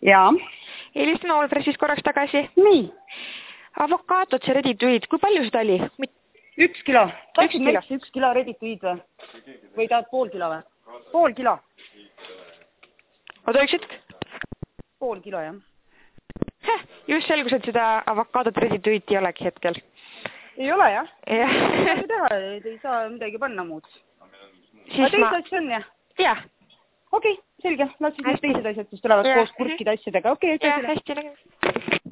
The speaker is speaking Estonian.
Jaa. Helistame Allfreshis korraks tagasi. Nii. Avokaadot see ready to eat, kui palju seda oli? 1 kilo. Tahtsid meiks 1 kilo ready to eat või? Või tahad pool kilo või? Pool kilo. Oota üks hetk? Pool kilo, jah. Just selgus, et seda avokaadot ready to eat ei olegi hetkel. Ei ole, jah? Jah. Ei saa midagi panna muud. Aga teised asja on, jah? Jah. Okei, selge. Las siis need teised asjad, siis tulevad koos kurkide asjadega. Okei, jah, hästi.